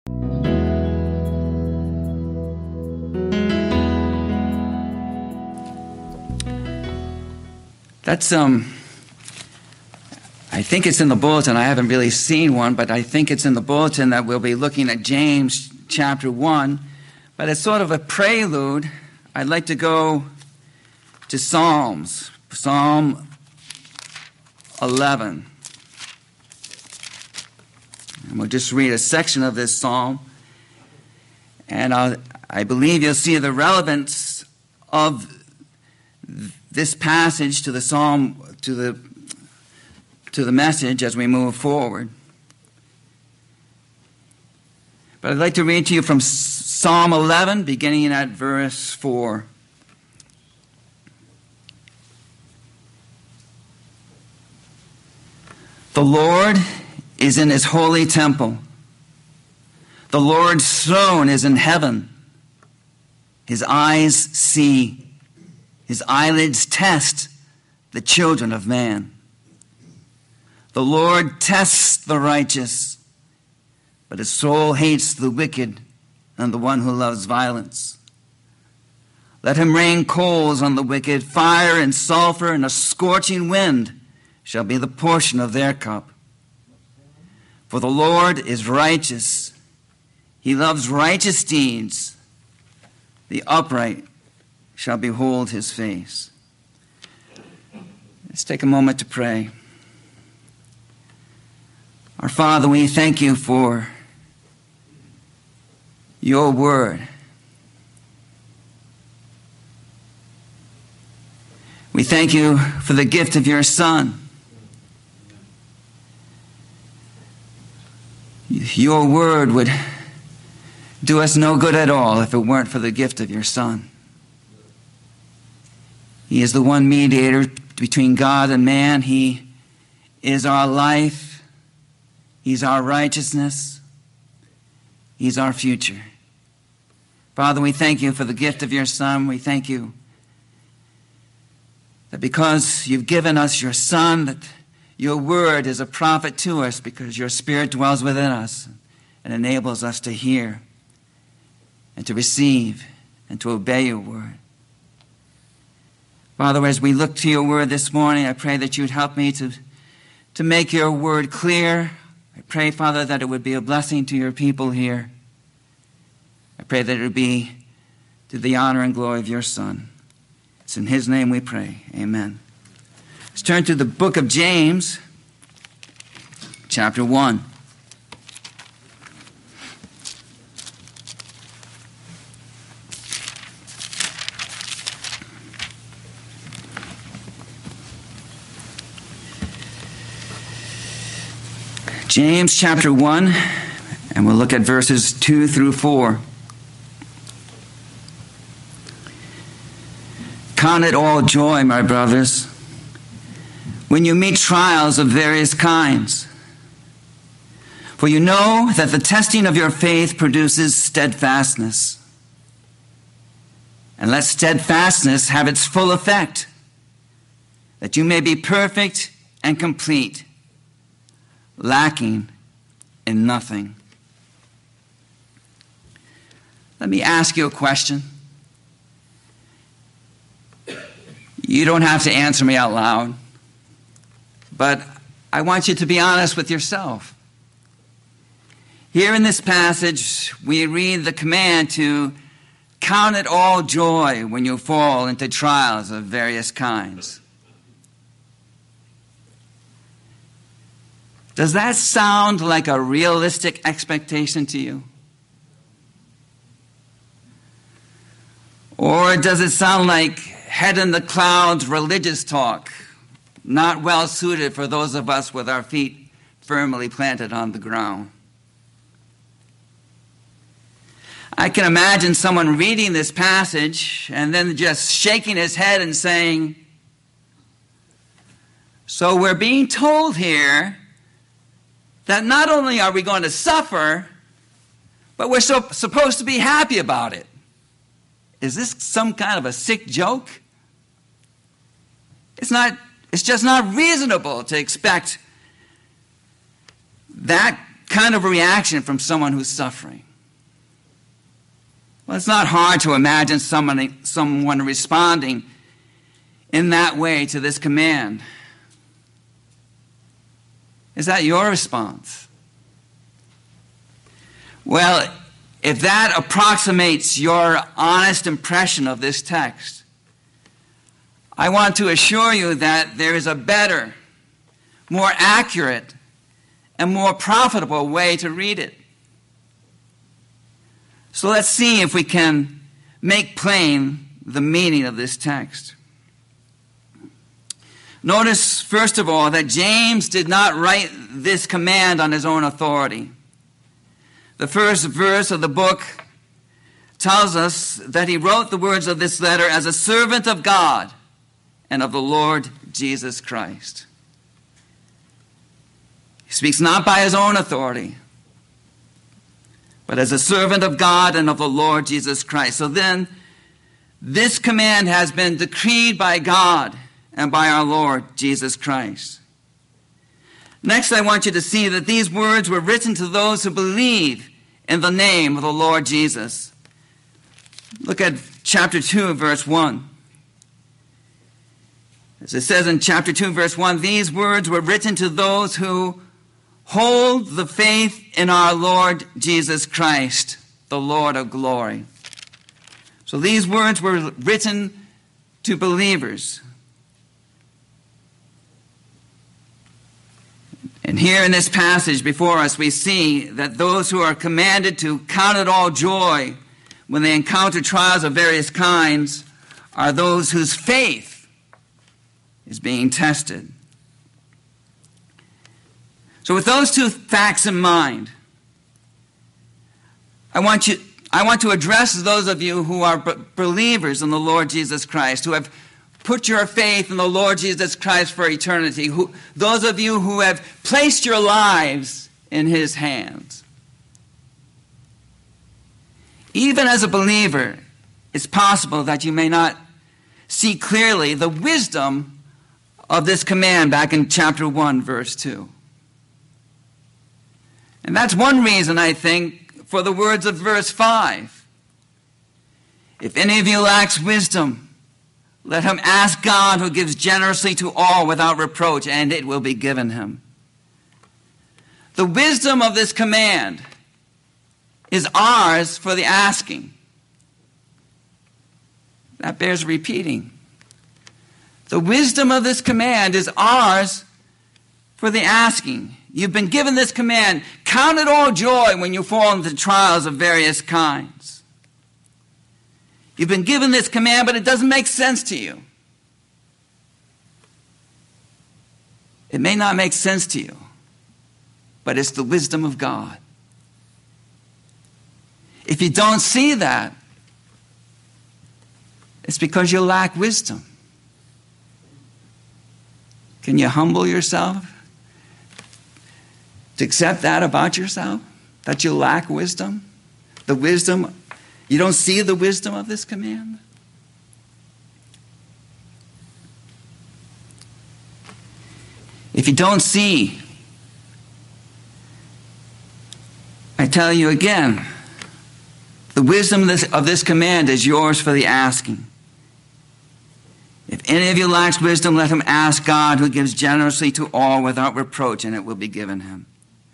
That's, I think it's in the bulletin. I haven't really seen one, but I think it's in the bulletin that we'll be looking at James chapter 1. But it's sort of a prelude. I'd like to go to Psalms, Psalm 11. And we'll just read a section of this psalm. And I believe you'll see the relevance of this passage to the psalm, to the message as we move forward. But I'd like to read to you from Psalm 11, beginning at verse 4. The Lord is in his holy temple. The Lord's throne is in heaven. His eyes see. His eyelids test the children of man. The Lord tests the righteous, but his soul hates the wicked and the one who loves violence. Let him rain coals on the wicked, fire and sulfur and a scorching wind shall be the portion of their cup. For the Lord is righteous. He loves righteous deeds. The upright shall behold his face. Let's take a moment to pray. Our Father, we thank you for your word. We thank you for the gift of your Son. Your word would do us no good at all if it weren't for the gift of your Son. He is the one mediator between God and man. He is our life. He's our righteousness. He's our future. Father, we thank you for the gift of your Son. We thank you that because you've given us your Son, that your word is a profit to us because your Spirit dwells within us and enables us to hear and to receive and to obey your word. Father, as we look to your word this morning, I pray that you'd help me to make your word clear. I pray, Father, that it would be a blessing to your people here. I pray that it would be to the honor and glory of your Son. It's in his name we pray. Amen. Let's turn to the book of James, chapter 1. James chapter 1, and we'll look at verses 2 through 4. Count it all joy, my brothers, when you meet trials of various kinds. For you know that the testing of your faith produces steadfastness. And let steadfastness have its full effect, that you may be perfect and complete, lacking in nothing. Let me ask you a question. You don't have to answer me out loud, but I want you to be honest with yourself. Here in this passage, we read the command to count it all joy when you fall into trials of various kinds. Does that sound like a realistic expectation to you? Or does it sound like head in the clouds religious talk, not well suited for those of us with our feet firmly planted on the ground? I can imagine someone reading this passage and then just shaking his head and saying, so we're being told here that not only are we going to suffer, but we're supposed to be happy about it. Is this some kind of a sick joke? It's just not reasonable to expect that kind of reaction from someone who's suffering? Well, it's not hard to imagine someone responding in that way to this command. Is that your response? Well, if that approximates your honest impression of this text, I want to assure you that there is a better, more accurate, and more profitable way to read it. So let's see if we can make plain the meaning of this text. Notice, first of all, that James did not write this command on his own authority. The first verse of the book tells us that he wrote the words of this letter as a servant of God and of the Lord Jesus Christ. He speaks not by his own authority, but as a servant of God and of the Lord Jesus Christ. So then, this command has been decreed by God and by our Lord Jesus Christ. Next, I want you to see that these words were written to those who believe in the name of the Lord Jesus. Look at chapter 2, verse 1. As it says in chapter 2, verse 1, these words were written to those who hold the faith in our Lord Jesus Christ, the Lord of glory. So these words were written to believers. And here in this passage before us, we see that those who are commanded to count it all joy when they encounter trials of various kinds are those whose faith is being tested. So with those two facts in mind, I want to address those of you who are believers in the Lord Jesus Christ, who have put your faith in the Lord Jesus Christ for eternity. Those of you who have placed your lives in his hands. Even as a believer, it's possible that you may not see clearly the wisdom of this command back in chapter 1, verse 2. And that's one reason, I think, for the words of verse 5. If any of you lacks wisdom, let him ask God, who gives generously to all without reproach, and it will be given him. The wisdom of this command is ours for the asking. That bears repeating. The wisdom of this command is ours for the asking. You've been given this command. Count it all joy when you fall into trials of various kinds. You've been given this command, but it doesn't make sense to you. It may not make sense to you, but it's the wisdom of God. If you don't see that, it's because you lack wisdom. Can you humble yourself to accept that about yourself? That you lack wisdom? The wisdom, you don't see the wisdom of this command? If you don't see, I tell you again, the wisdom of this command is yours for the asking. If any of you lacks wisdom, let him ask God, who gives generously to all without reproach, and it will be given him.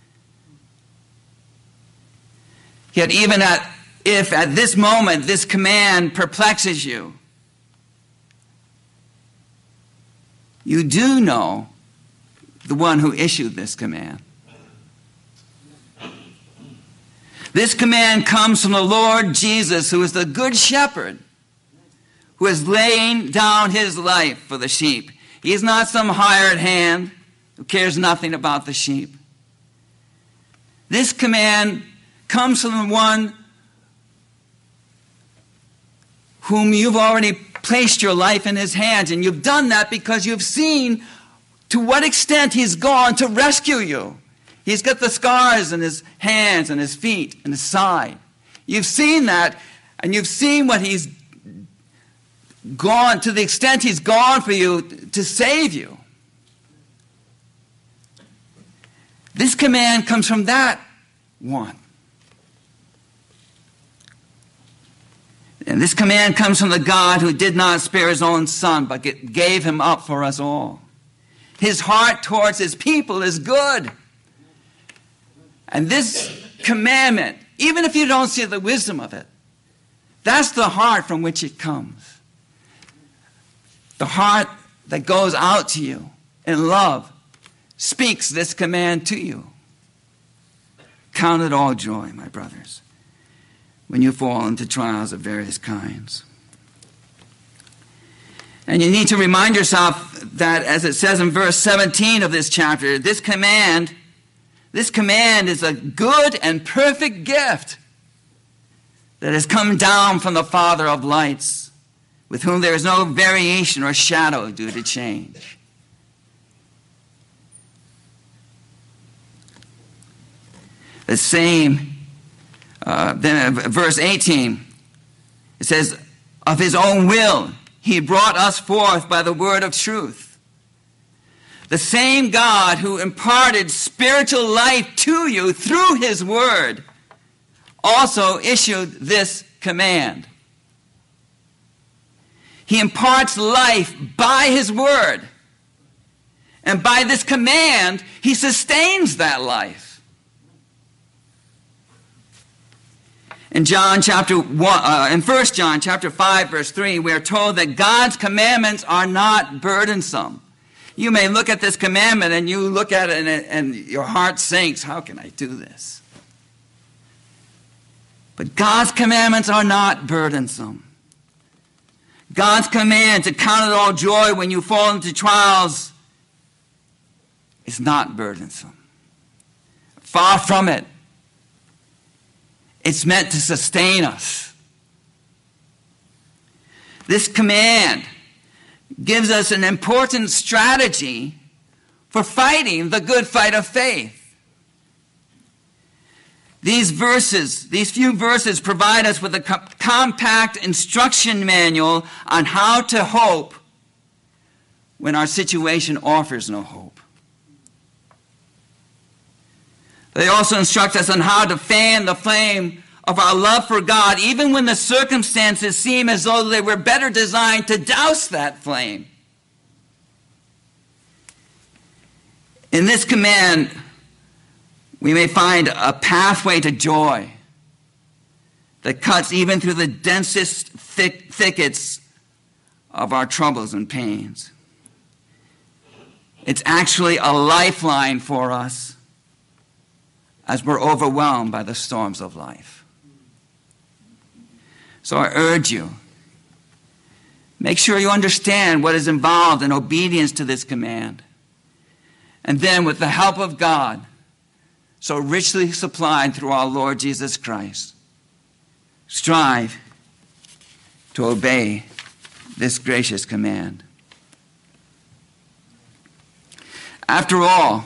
Yet even if at this moment this command perplexes you, you do know the one who issued this command. This command comes from the Lord Jesus, who is the good shepherd, who is laying down his life for the sheep. He is not some hired hand who cares nothing about the sheep. This command comes from the one whom you've already placed your life in his hands, and you've done that because you've seen to what extent he's gone to rescue you. He's got the scars in his hands and his feet and his side. You've seen that, and you've seen what he's gone, to the extent he's gone for you to save you. This command comes from that want. And this command comes from the God who did not spare his own son, but gave him up for us all. His heart towards his people is good. And this commandment, even if you don't see the wisdom of it, that's the heart from which it comes. The heart that goes out to you in love speaks this command to you. Count it all joy, my brothers, when you fall into trials of various kinds. And you need to remind yourself that, as it says in verse 17 of this chapter, this command is a good and perfect gift that has come down from the Father of lights, with whom there is no variation or shadow due to change. The same, then verse 18, it says, of his own will, he brought us forth by the word of truth. The same God who imparted spiritual life to you through his word also issued this command. He imparts life by his word. And by this command, he sustains that life. In 1 John chapter 5, verse 3, we are told that God's commandments are not burdensome. You may look at this commandment and you look at it and your heart sinks. How can I do this? But God's commandments are not burdensome. God's command to count it all joy when you fall into trials is not burdensome. Far from it. It's meant to sustain us. This command gives us an important strategy for fighting the good fight of faith. These few verses provide us with a compact instruction manual on how to hope when our situation offers no hope. They also instruct us on how to fan the flame of our love for God, even when the circumstances seem as though they were better designed to douse that flame. In this command, we may find a pathway to joy that cuts even through the densest thickets of our troubles and pains. It's actually a lifeline for us as we're overwhelmed by the storms of life. So I urge you, make sure you understand what is involved in obedience to this command. And then, with the help of God, so richly supplied through our Lord Jesus Christ, strive to obey this gracious command. After all,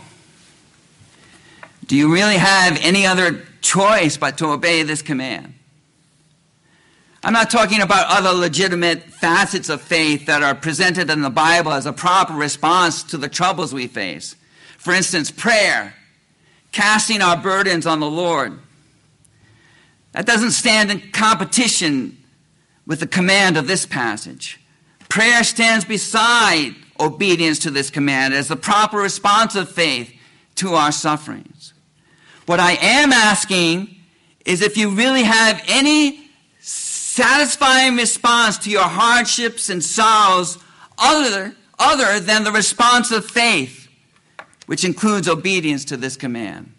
do you really have any other choice but to obey this command? I'm not talking about other legitimate facets of faith that are presented in the Bible as a proper response to the troubles we face. For instance, prayer, casting our burdens on the Lord. That doesn't stand in competition with the command of this passage. Prayer stands beside obedience to this command as the proper response of faith to our sufferings. What I am asking is if you really have any satisfying response to your hardships and sorrows other than the response of faith, which includes obedience to this command.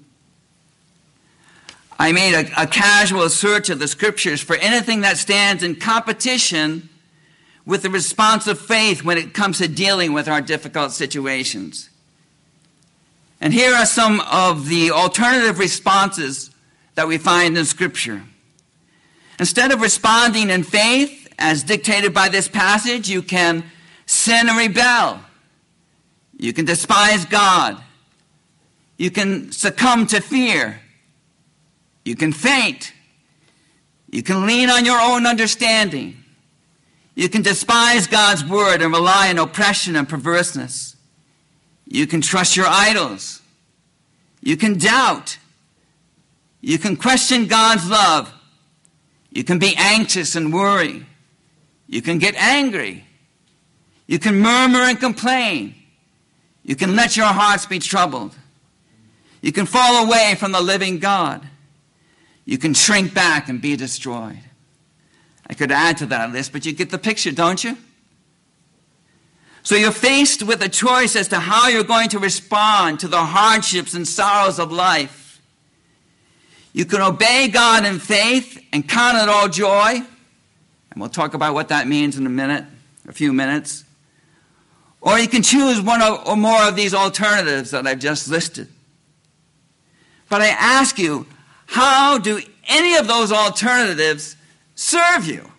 I made a casual search of the scriptures for anything that stands in competition with the response of faith when it comes to dealing with our difficult situations. And here are some of the alternative responses that we find in Scripture. Instead of responding in faith, as dictated by this passage, you can sin and rebel. You can despise God. You can succumb to fear. You can faint. You can lean on your own understanding. You can despise God's word and rely on oppression and perverseness. You can trust your idols. You can doubt. You can question God's love. You can be anxious and worry. You can get angry. You can murmur and complain. You can let your hearts be troubled. You can fall away from the living God. You can shrink back and be destroyed. I could add to that list, but you get the picture, don't you? So you're faced with a choice as to how you're going to respond to the hardships and sorrows of life. You can obey God in faith and count it all joy, and we'll talk about what that means in a few minutes. Or you can choose one or more of these alternatives that I've just listed. But I ask you, how do any of those alternatives serve you?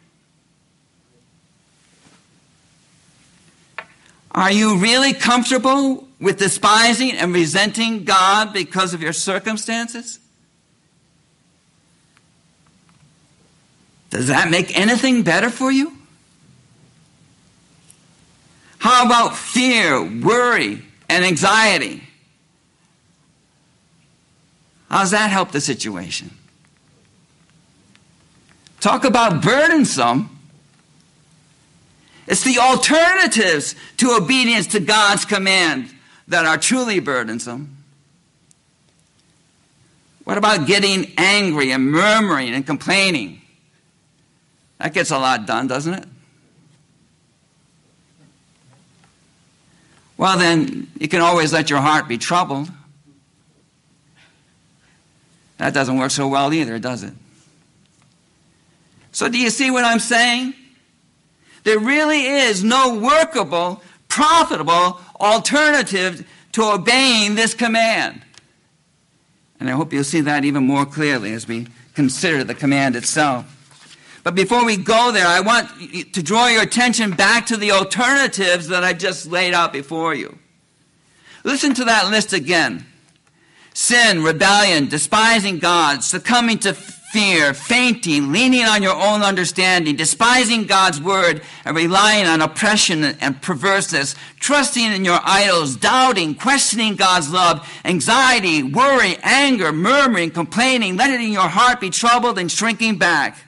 Are you really comfortable with despising and resenting God because of your circumstances? Does that make anything better for you? How about fear, worry, and anxiety? How does that help the situation? Talk about burdensome. It's the alternatives to obedience to God's command that are truly burdensome. What about getting angry and murmuring and complaining? That gets a lot done, doesn't it? Well, then, you can always let your heart be troubled. That doesn't work so well either, does it? So do you see what I'm saying? There really is no workable, profitable alternative to obeying this command. And I hope you'll see that even more clearly as we consider the command itself. But before we go there, I want to draw your attention back to the alternatives that I just laid out before you. Listen to that list again. Sin, rebellion, despising God, succumbing to fear, fainting, leaning on your own understanding, despising God's word and relying on oppression and perverseness, trusting in your idols, doubting, questioning God's love, anxiety, worry, anger, murmuring, complaining, letting your heart be troubled and shrinking back.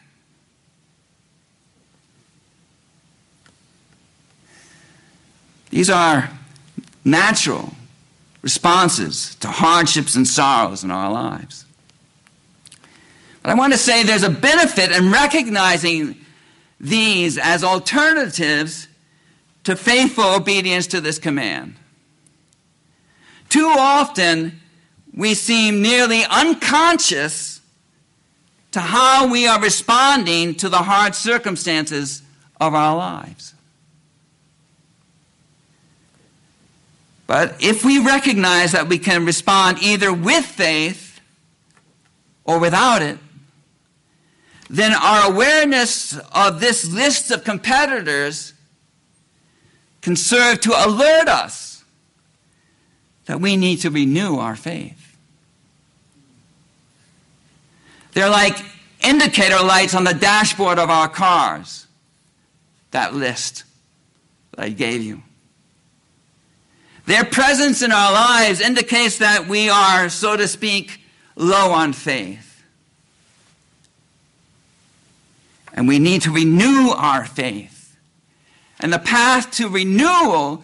These are natural responses to hardships and sorrows in our lives. But I want to say there's a benefit in recognizing these as alternatives to faithful obedience to this command. Too often, we seem nearly unconscious to how we are responding to the hard circumstances of our lives. But if we recognize that we can respond either with faith or without it, then our awareness of this list of competitors can serve to alert us that we need to renew our faith. They're like indicator lights on the dashboard of our cars, that list that I gave you. Their presence in our lives indicates that we are, so to speak, low on faith. And we need to renew our faith. And the path to renewal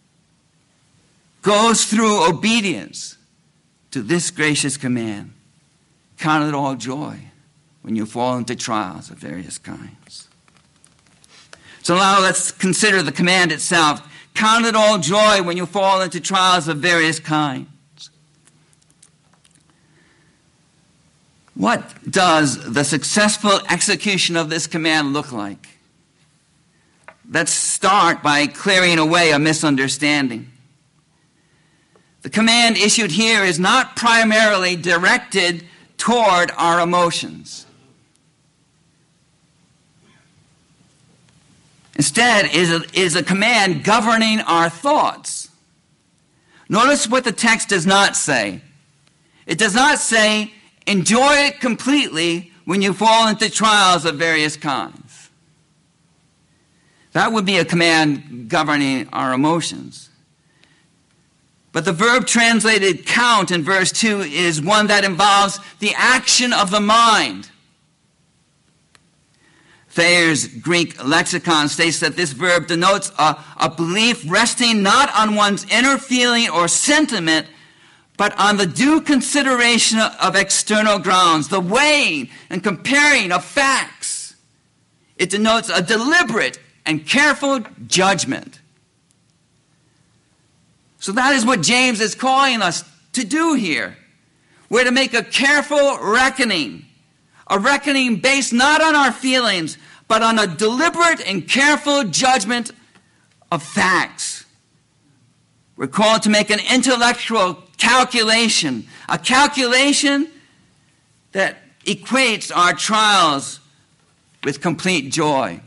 goes through obedience to this gracious command. Count it all joy when you fall into trials of various kinds. So now let's consider the command itself. Count it all joy when you fall into trials of various kinds. What does the successful execution of this command look like? Let's start by clearing away a misunderstanding. The command issued here is not primarily directed toward our emotions. Instead, is a command governing our thoughts. Notice what the text does not say. It does not say, enjoy it completely when you fall into trials of various kinds. That would be a command governing our emotions. But the verb translated count in verse 2 is one that involves the action of the mind. Thayer's Greek lexicon states that this verb denotes a belief resting not on one's inner feeling or sentiment, but on the due consideration of external grounds, the weighing and comparing of facts. It denotes a deliberate and careful judgment. So that is what James is calling us to do here. We're to make a careful reckoning, a reckoning based not on our feelings, but on a deliberate and careful judgment of facts. We're called to make an intellectual calculation, a calculation that equates our trials with complete joy.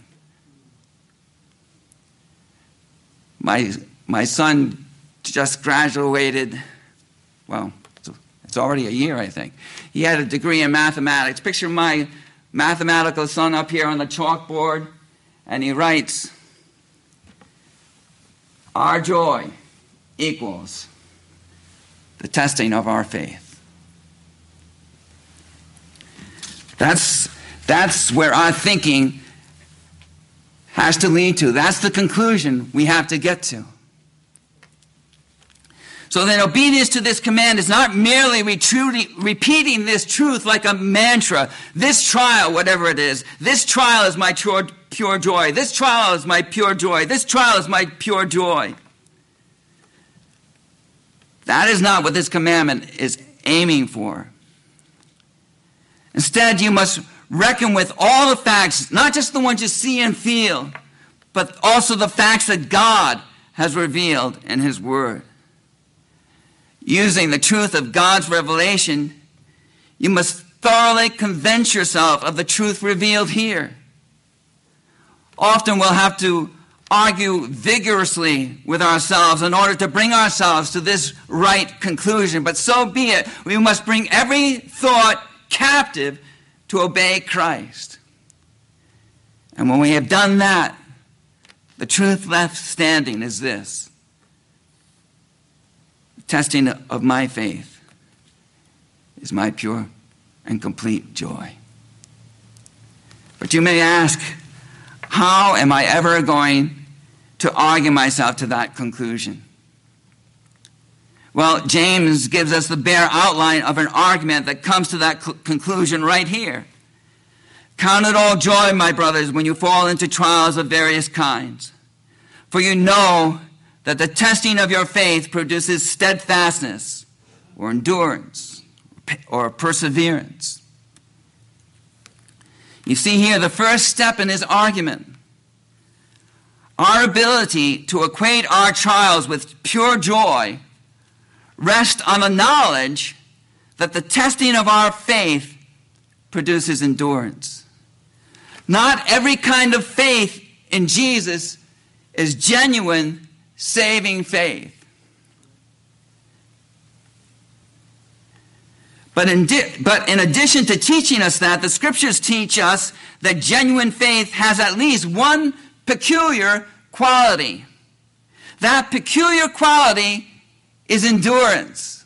My son just graduated, well, it's already a year, I think. He had a degree in mathematics. Picture my mathematical son up here on the chalkboard, and he writes, our joy equals the testing of our faith. That's where our thinking has to lead to. That's the conclusion we have to get to. So then obedience to this command is not merely repeating this truth like a mantra. This trial, whatever it is, this trial is my pure joy. This trial is my pure joy. This trial is my pure joy. That is not what this commandment is aiming for. Instead, you must reckon with all the facts, not just the ones you see and feel, but also the facts that God has revealed in His Word. Using the truth of God's revelation, you must thoroughly convince yourself of the truth revealed here. Often we'll have to argue vigorously with ourselves in order to bring ourselves to this right conclusion, but so be it. We must bring every thought captive to obey Christ. And when we have done that, the truth left standing is this: the testing of my faith is my pure and complete joy. But you may ask, how am I ever going to argue myself to that conclusion? Well, James gives us the bare outline of an argument that comes to that conclusion right here. Count it all joy, my brothers, when you fall into trials of various kinds. For you know that the testing of your faith produces steadfastness or endurance or perseverance. You see here the first step in his argument. Our ability to equate our trials with pure joy rests on the knowledge that the testing of our faith produces endurance. Not every kind of faith in Jesus is genuine, saving faith. But in addition to teaching us that, the Scriptures teach us that genuine faith has at least one peculiar quality. That peculiar quality is endurance,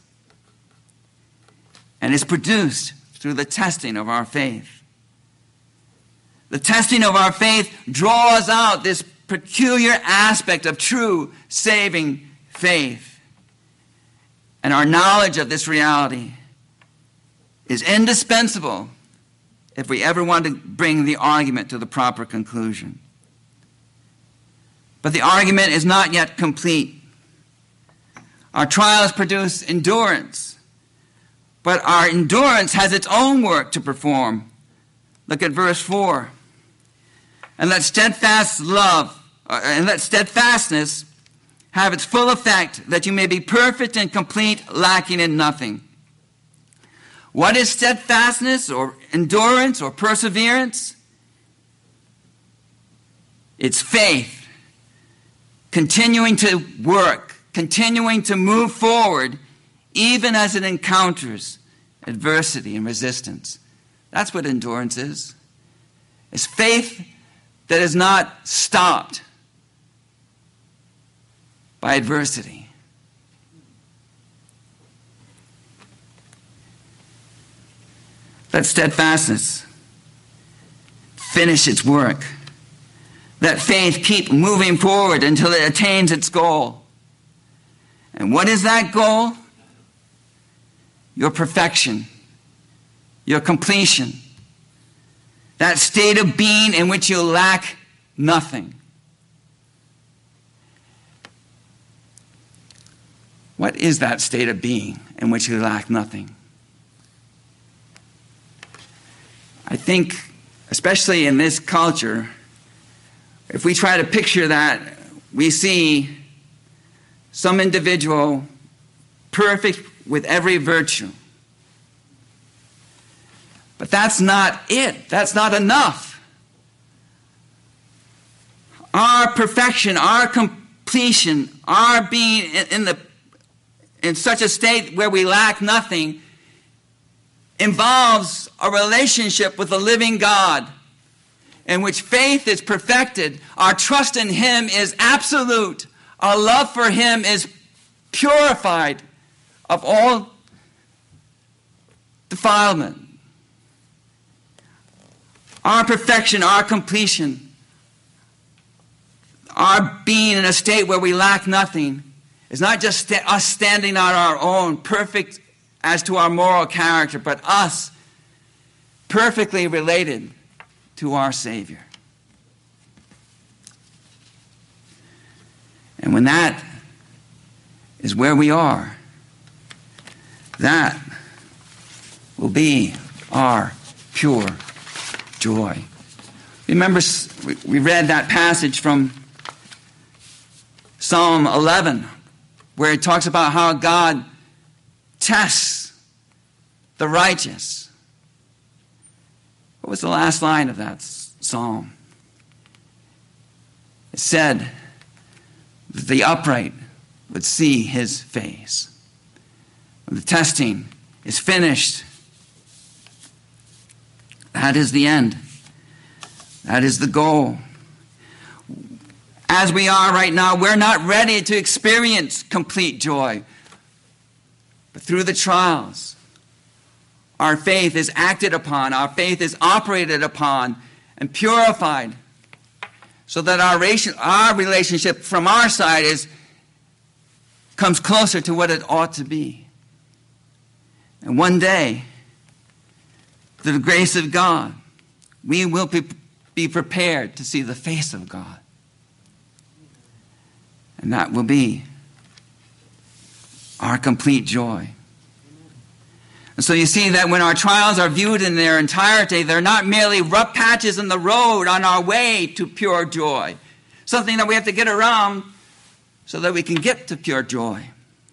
and is produced through the testing of our faith. The testing of our faith draws out this peculiar aspect of true saving faith. And our knowledge of this reality is indispensable if we ever want to bring the argument to the proper conclusion. But the argument is not yet complete. Our trials produce endurance, but our endurance has its own work to perform. Look at verse 4. And let steadfastness have its full effect, that you may be perfect and complete, lacking in nothing. What is steadfastness or endurance or perseverance? It's faith, continuing to work, continuing to move forward, even as it encounters adversity and resistance. That's what endurance is. It's faith that is not stopped by adversity. Let steadfastness finish its work. Let faith keep moving forward until it attains its goal. And what is that goal? Your perfection, your completion, that state of being in which you lack nothing. What is that state of being in which you lack nothing? I think, especially in this culture, if we try to picture that, we see some individual perfect with every virtue. But that's not it. That's not enough. Our perfection, our completion, our being in such a state where we lack nothing involves a relationship with the living God in which faith is perfected, our trust in Him is absolute, our love for Him is purified of all defilement. Our perfection, our completion, our being in a state where we lack nothing is not just us standing on our own, perfect as to our moral character, but us perfectly related to our Savior. And when that is where we are, that will be our pure joy. Remember, we read that passage from Psalm 11, where it talks about how God tests the righteous. What was the last line of that psalm? It said that the upright would see His face. When the testing is finished, that is the end. That is the goal. As we are right now, we're not ready to experience complete joy. But through the trials, our faith is acted upon, our faith is operated upon and purified so that our relationship from our side comes closer to what it ought to be. And one day, through the grace of God, we will be prepared to see the face of God. And that will be our complete joy. And so you see that when our trials are viewed in their entirety, they're not merely rough patches in the road on our way to pure joy. Something that we have to get around so that we can get to pure joy.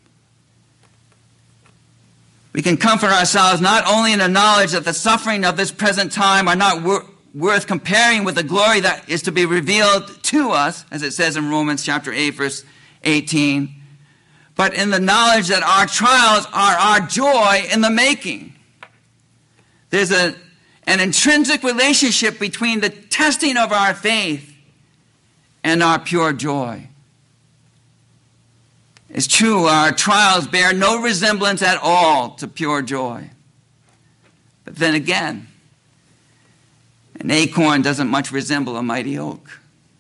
We can comfort ourselves not only in the knowledge that the suffering of this present time are not worth comparing with the glory that is to be revealed to us, as it says in Romans chapter 8, verse 18, but in the knowledge that our trials are our joy in the making. There's an intrinsic relationship between the testing of our faith and our pure joy. It's true, our trials bear no resemblance at all to pure joy. But then again, an acorn doesn't much resemble a mighty oak.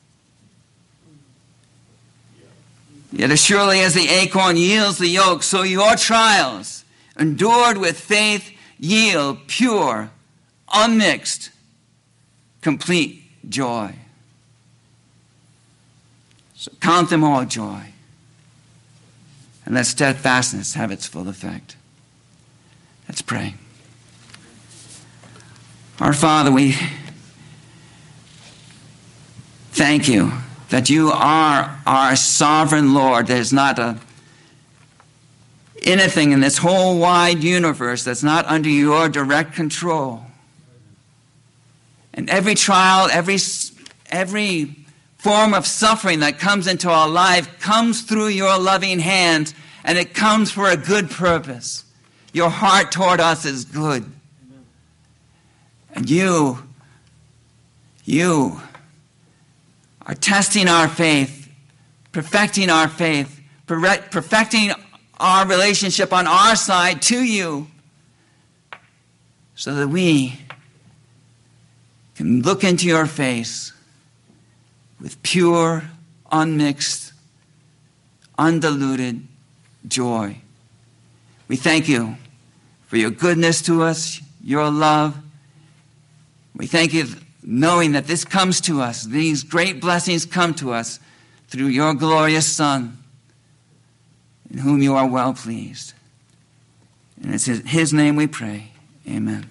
Yet as surely as the acorn yields the oak, so your trials, endured with faith, yield pure, unmixed, complete joy. So count them all joy, and let steadfastness have its full effect. Let's pray. Our Father, we thank you that you are our sovereign Lord. There's not anything in this whole wide universe that's not under your direct control. And every trial, every form of suffering that comes into our life comes through your loving hands, and it comes for a good purpose. Your heart toward us is good. And you are testing our faith, perfecting our faith, perfecting our relationship on our side to you, so that we can look into your face with pure, unmixed, undiluted joy. We thank you for your goodness to us, your love. We thank you knowing that this comes to us, these great blessings come to us through your glorious Son, in whom you are well pleased. And it's in his name we pray. Amen.